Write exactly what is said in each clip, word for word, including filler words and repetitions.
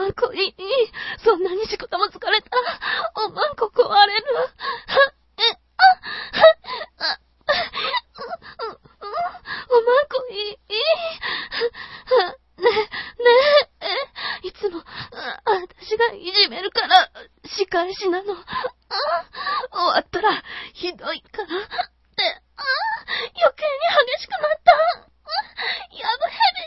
んこいい。そんなに仕事も疲れた。おまんこ壊れる。え、あ、あ、おまんこいい。ね、ねえ、いつも、私がいじめるから、仕返しなの。終わったら、ひどいから。で、余計に激しくなった。やぶへび。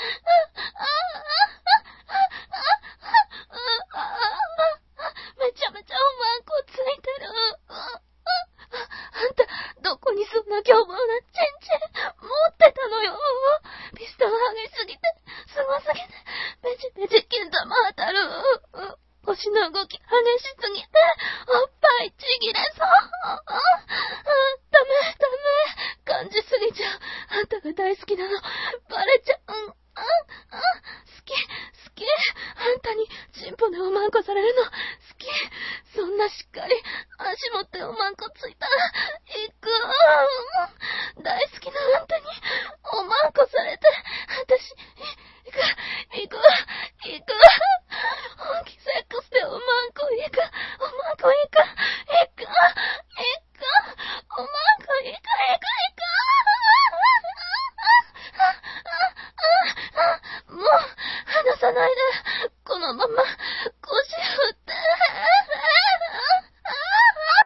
めちゃめちゃおまんこついてる。あんた、どこにそんな凶暴なチンチン持ってたのよ。ピストが激しすぎて、すごすぎて、ベチベチ金玉当たる。腰の動き激しすぎて、おっぱいちぎれそう。ダメ、ダメ。感じすぎちゃう。あんたが大好きなの、バレちゃう。うん、あ、あ、好き、好き。あんたにチンポでおまんこされるの、好き。そんなしっかり、足持っておまんこついたら、行く。大好きなあんたに、おまんこされて、私、